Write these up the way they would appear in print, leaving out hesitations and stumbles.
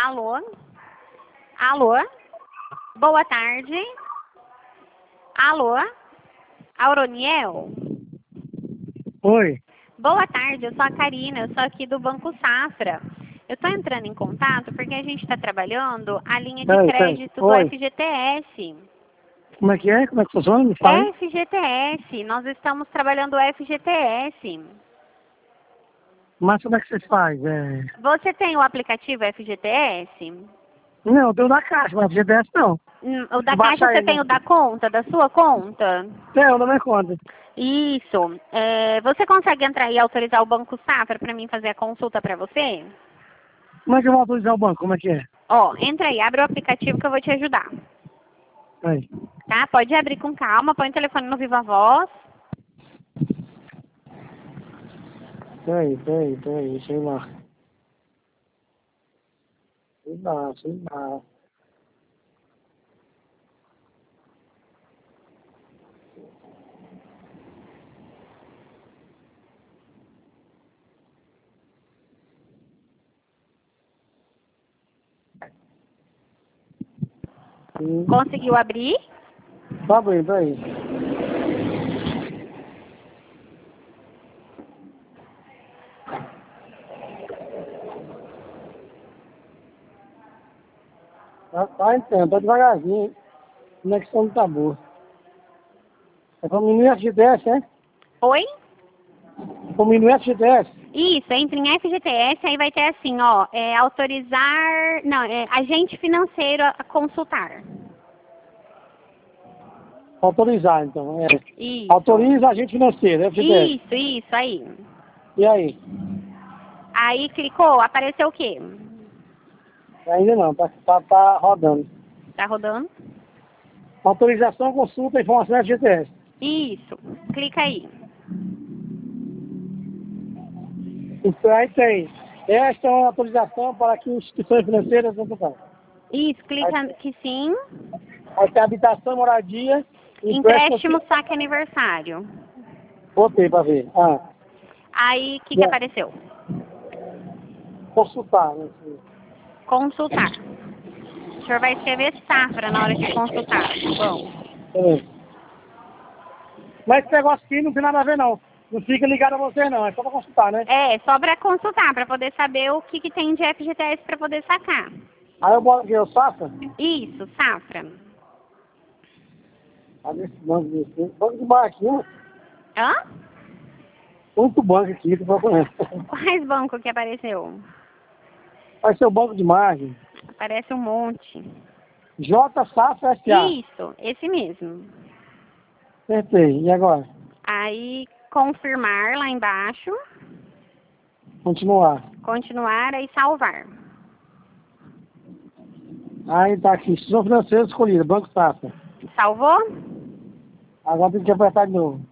Alô? Alô? Boa tarde. Alô? Auroniel? Oi. Boa tarde, eu sou a Karina, eu sou aqui do Banco Safra. Eu estou entrando em contato porque a gente está trabalhando a linha de crédito do Oi. FGTS. Como é que é? Como é que funciona? Me fala aí. FGTS, nós estamos trabalhando o FGTS. Mas como é que vocês fazem? Você tem o aplicativo FGTS? Não, eu tenho da Caixa, mas FGTS não. O da Baixa Caixa você aí, tem né? o da conta, da sua conta? Tem, da minha conta. Isso. Você consegue entrar e autorizar o Banco Safra para mim fazer a consulta para você? Como é que eu vou autorizar o banco? Como é que é? Ó, entra aí, abre o aplicativo que eu vou te ajudar. Aí. Tá? Pode abrir com calma, põe o telefone no Viva Voz. Peraí, sei lá. Sei lá. Conseguiu abrir? Tá bem, peraí. Tá entendendo, tá devagarzinho, hein? A conexão não tá boa. É como no FGTS, é? Oi? Como no FGTS? Isso, entra em FGTS, aí vai ter assim, ó, autorizar, não, agente financeiro a consultar. Autorizar, então. Isso. Autoriza agente financeiro, FGTS. Isso, aí. E aí? Aí clicou, apareceu o quê? Ainda não, tá rodando. Tá rodando? Autorização, consulta, informação FGTS. Isso, clica aí. Então aí tem. Esta é uma autorização para que instituições financeiras não tocar. Isso, clica que sim. Aí tem habitação, moradia, Empréstimo, saque aniversário. Botei para ver. Aí, o que apareceu? Consultar, né? Consultar. O senhor vai escrever Safra na hora de consultar. Bom. Mas esse negócio aqui não tem nada a ver, não. Não fica ligado a você, não. É só para consultar, né? Só para consultar, para poder saber o que tem de FGTS para poder sacar. Aí eu boto aqui, eu Safra? Isso, Safra. Olha esse banco desse. Banco de bar aqui, né? Hã? Muito banco aqui, que eu conheço. Quais bancos que apareceu? Vai ser o banco de margem. Aparece um monte. J Safra S.A. Isso, esse mesmo. Acertei. E agora? Aí, confirmar lá embaixo. Continuar. Continuar e salvar. Aí tá aqui, instituição financeira escolhida, Banco Safra. Salvou? Agora tem que apertar de novo.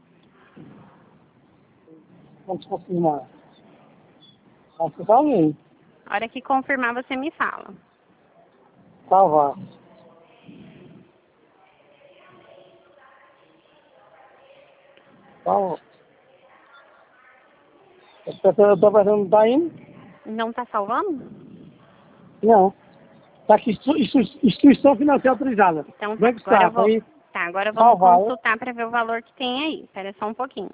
Vamos confirmar. Acho que salvei. A hora que confirmar, você me fala. Salvar. Salva. Eu tô apertando, não tá indo? Não tá salvando? Não. Tá aqui, instituição financeira autorizada. Então, Banco agora eu Safra. vou... Aí, Tá, agora vamos salvar. consultar para ver o valor que tem aí. Espera só um pouquinho.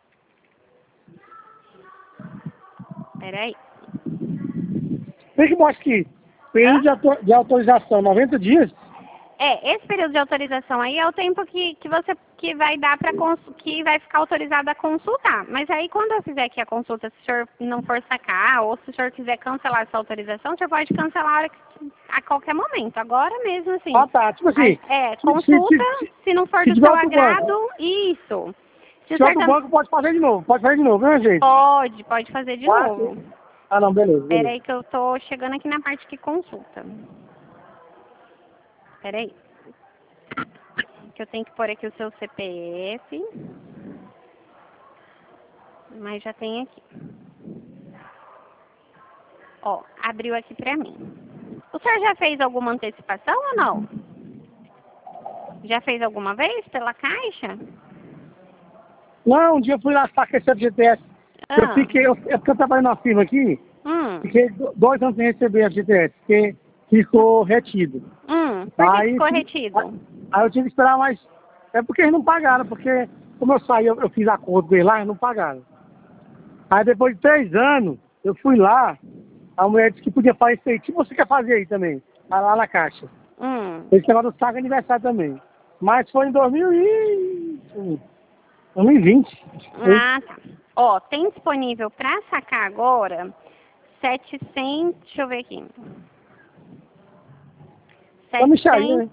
Espera aí. Tem que mostrar aqui. Período de autorização, 90 dias. Esse período de autorização aí é o tempo que vai dar para que vai ficar autorizado a consultar. Mas aí quando eu fizer aqui a consulta, se o senhor não for sacar, ou se o senhor quiser cancelar essa autorização, o senhor pode cancelar a qualquer momento, agora mesmo assim. Tá, tipo assim. Consulta, se não for do seu agrado, isso. Se outro banco pode fazer de novo, né, gente? Pode fazer de novo. Não, beleza. Espera aí que eu tô chegando aqui na parte que consulta. Espera aí. Que eu tenho que pôr aqui o seu CPF. Mas já tem aqui. Ó, abriu aqui pra mim. O senhor já fez alguma antecipação ou não? Já fez alguma vez pela Caixa? Não, um dia eu fui lá sacar esse FGTS. Eu porque eu trabalho na firma aqui. Fiquei 2 anos sem receber a FGTS, porque ficou retido. Por que ficou retido? Aí eu tive que esperar mais. É porque eles não pagaram, porque como eu saí, eu fiz acordo com eles lá, eles não pagaram. Aí depois de 3 anos, eu fui lá, a mulher disse que podia fazer isso aí. O que você quer fazer aí também? Lá na Caixa. Esse negócio do saco aniversário também. Mas foi em 2020. Ah, tá. Ó, tem disponível para sacar agora 700, deixa eu ver aqui. Né?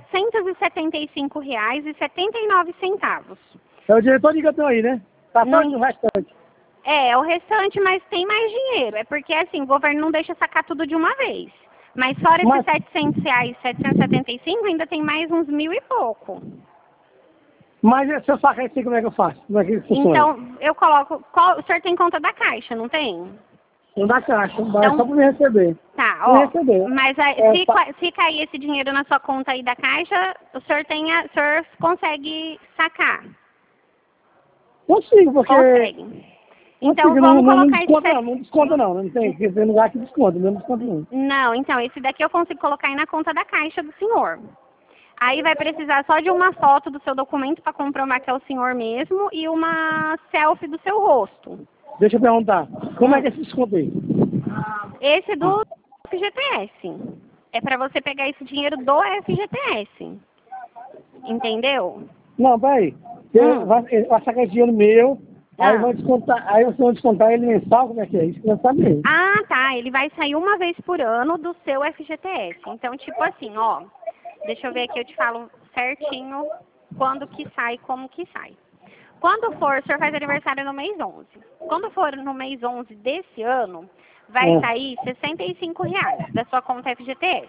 R$775,79. É o diretor de canto aí, né? Tá todo o restante. É o restante, mas tem mais dinheiro. É porque, assim, o governo não deixa sacar tudo de uma vez. Mas fora esses R$700, 775, ainda tem mais uns 1.000 e pouco. Mas se eu sacar isso aí, como é que eu faço? Como é que funciona? Então, eu coloco... o senhor tem conta da Caixa, não tem? Não dá Caixa, não dá, então, só para me receber. Tá, ó. Receber. Mas se cair esse dinheiro na sua conta aí da Caixa, o senhor consegue sacar? Consigo, porque... Consegue. Então, vamos colocar esse... Não desconta não, não tem lugar que desconta, não desconta não. Não, então, esse daqui eu consigo colocar aí na conta da Caixa do senhor. Aí vai precisar só de uma foto do seu documento para comprovar que é o senhor mesmo e uma selfie do seu rosto. Deixa eu perguntar, como é que é esse desconto aí? Esse do FGTS. É para você pegar esse dinheiro do FGTS. Entendeu? Não, peraí. Vai sacar esse dinheiro meu, aí vão descontar, aí vocês vão descontar ele mensal, como é que é? Isso que eu não sabia. Ah, tá. Ele vai sair uma vez por ano do seu FGTS. Então, tipo assim, ó. Deixa eu ver aqui, eu te falo certinho quando que sai, como que sai. Quando for, o senhor faz aniversário no mês 11. Quando for no mês 11 desse ano, vai sair R$65 da sua conta FGTS.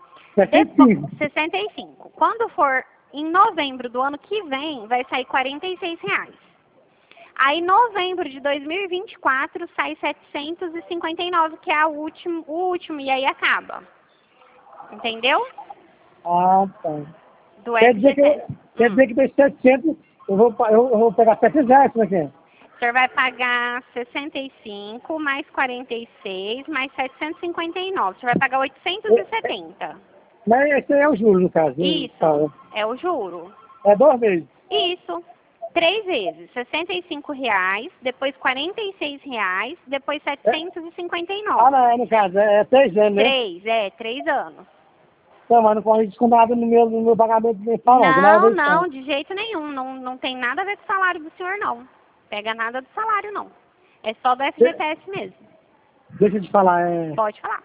65. Quando for em novembro do ano que vem, vai sair R$46. Aí, em novembro de 2024, sai 759, que é o último, e aí acaba. Entendeu? Ah, tá. Do Quer FGTS. dizer que tem 700, eu vou pegar 700 reais, como é que é? O senhor vai pagar 65, mais 46, mais 759. O senhor vai pagar 870. Mas esse aí é o juro, no caso. Isso, é o juro. É 2 vezes? Isso. 3 vezes. R$65, depois R$46, depois 759. Ah, não, no caso, é 3 anos, né? 3 anos. Não, mas não pode descontar nada no meu pagamento mensal, não. Não, de jeito nenhum. Não tem nada a ver com o salário do senhor, não. Pega nada do salário, não. É só do FGTS mesmo. Deixa eu te falar, Pode falar.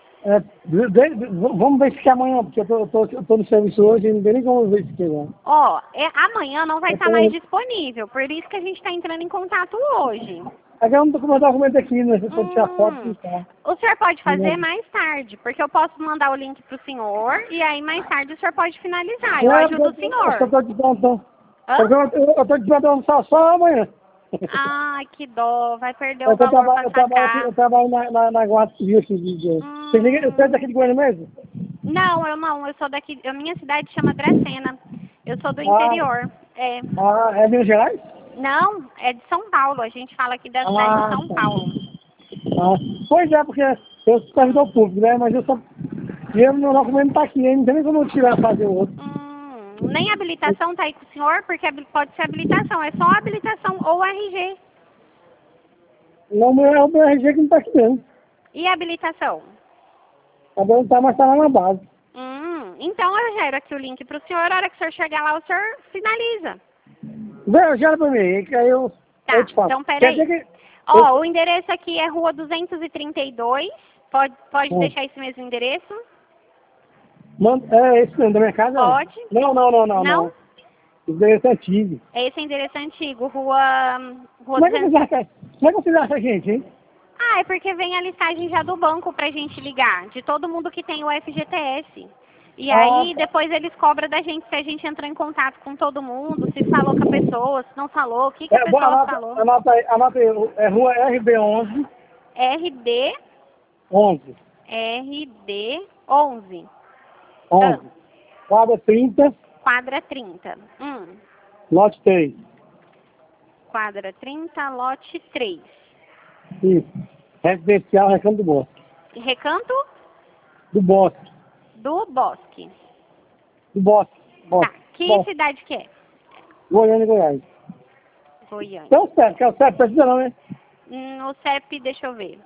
Vamos ver se amanhã, porque eu tô no serviço hoje e não tem nem como ver se quiser. Ó, amanhã não vai estar mais disponível, por isso que a gente está entrando em contato hoje. É que eu não tô com meu documento aqui, né? Se for tirar foto, tá. O senhor pode fazer mais tarde, porque eu posso mandar o link pro senhor e aí mais tarde o senhor pode finalizar. Eu ajudo o senhor. Eu tô de plantão. Eu tô de plantão só amanhã. Ai, que dó, vai perder o valor pra sacar. Eu trabalho na Guarda Civil esse dia. Você é daqui de Goiânia mesmo? Não, eu sou daqui, a minha cidade chama Dracena. Eu sou do interior. É Minas Gerais? Não, é de São Paulo. A gente fala aqui da cidade de São Paulo. Pois é, porque eu sou servidor público, né? Mas meu documento tá aqui, não tem nem como eu tirar fazer o outro. Nem habilitação tá aí com o senhor, porque pode ser habilitação. É só habilitação ou RG. Não, é o meu RG que não tá aqui mesmo. E a habilitação? Agora não tá, mas tá lá na base. Então eu gero aqui o link pro senhor. A hora que o senhor chegar lá, o senhor finaliza. Gera pra mim, que aí eu te falo. Então peraí. Ó, o endereço aqui é Rua 232. Pode deixar esse mesmo endereço? É esse mesmo, da minha casa? Pode. Não. Não? O endereço é antigo. Esse é o endereço antigo, Rua Como é que vocês acham a gente, hein? É porque vem a listagem já do banco pra gente ligar, de todo mundo que tem o FGTS. E aí depois eles cobram da gente se a gente entrou em contato com todo mundo, se falou com a pessoa, se não falou, o que a pessoa falou. Anota aí, é Rua RB11. RD 11. RD 11. 11. Quadra 30. Quadra 30. Lote 3. Quadra 30, lote 3. Isso. Residencial Recanto do Bosque. Recanto Do Bosque. do Bosque. Do Bosque. Tá. Que Bosque. cidade que é? Goiânia e Goiás. Goiânia. Então, certo, que é o certo, precisa não, né? O CEP, deixa eu ver.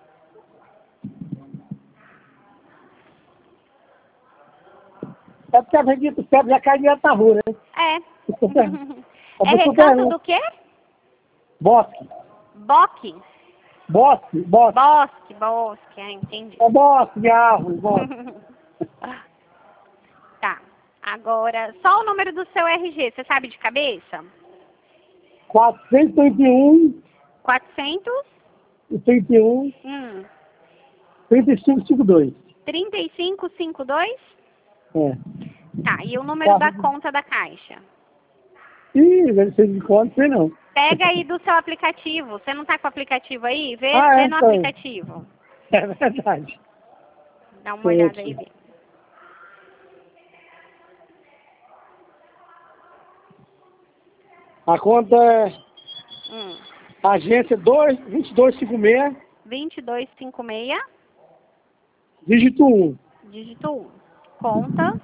É porque a vendida do certo já cai direto na rua, né? É. É É Recanto do quê? Bosque. Boque? Bosque. Bosque. Bosque, entendi. É bosque de árvore, bosque. Tá. Agora, só o número do seu RG, você sabe de cabeça? 431 400? e 31, 3552. 3552? É. Tá, e o número da conta da Caixa? Ih, deve ser de conta, sei não. Pega aí do seu aplicativo. Você não tá com o aplicativo aí? Vê no então. aplicativo. É verdade. Dá uma olhada aí, vê. A conta é Hum. agência 2256, 2256, dígito 1. dígito 1. Conta.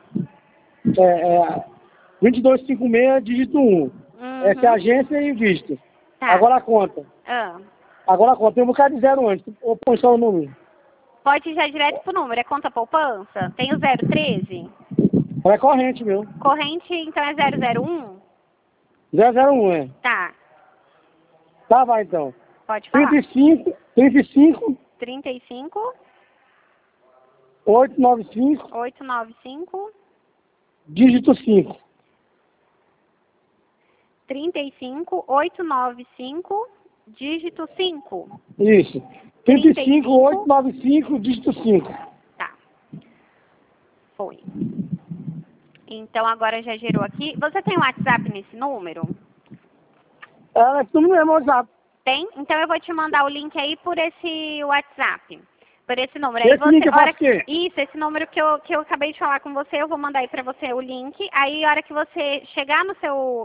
2256, dígito 1. Essa é a agência e o dígito. Tá. Agora a conta. Agora a conta. Tem um bocado de zero antes. Ou põe só o número. Pode ir já direto pro número. É conta poupança? Tem o 013? É corrente, meu. Corrente, então é 001? 001, é. Tá. Tá, vai então. Pode falar. 35, 35, 895, 895, dígito 5. 35, 895, dígito 5. Isso. 35, 895, dígito 5. Tá. Foi. Então agora já gerou aqui. Você tem um WhatsApp nesse número? Esse número é WhatsApp. Tem? Então eu vou te mandar o link aí por esse WhatsApp. Por esse número. Esse link eu faço o quê? Isso, esse número que eu acabei de falar com você, eu vou mandar aí pra você o link. Aí a hora que você chegar no seu...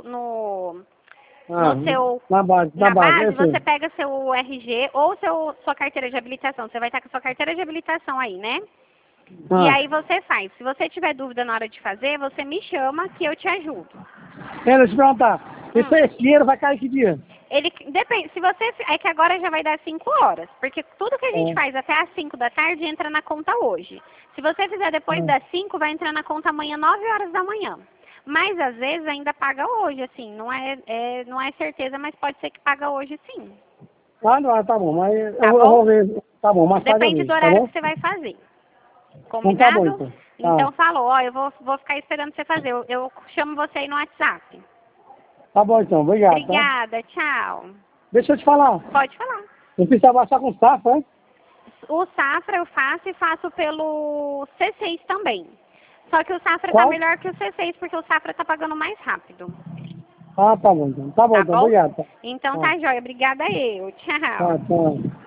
Na base, você pega seu RG ou sua carteira de habilitação. Você vai estar com a sua carteira de habilitação aí, né? E aí você faz. Se você tiver dúvida na hora de fazer, você me chama que eu te ajudo. Deixa eu te perguntar. Esse dinheiro vai cair que dia? Ele depende. Se você... É que agora já vai dar 5 horas. Porque tudo que a gente faz até às 5 da tarde entra na conta hoje. Se você fizer depois das 5, vai entrar na conta amanhã, 9 horas da manhã. Mas às vezes ainda paga hoje, assim. Não é certeza, mas pode ser que paga hoje sim. Não, tá bom. Mas tá eu vou ver. Tá bom, mas depende do horário que você vai fazer. Combinado? Tá bom, então. Então falou, ó, eu vou ficar esperando você fazer. Eu chamo você aí no WhatsApp. Tá bom, então. Obrigado. Obrigada, tchau. Deixa eu te falar. Pode falar. Eu preciso abaixar com safra, né? O Safra eu faço e faço pelo C6 também. Só que o Safra Qual? tá melhor que o C6, porque o Safra tá pagando mais rápido. Tá bom, então. Tá bom, então. Obrigado. Então tá, joia. Obrigada eu. Tchau. Tchau.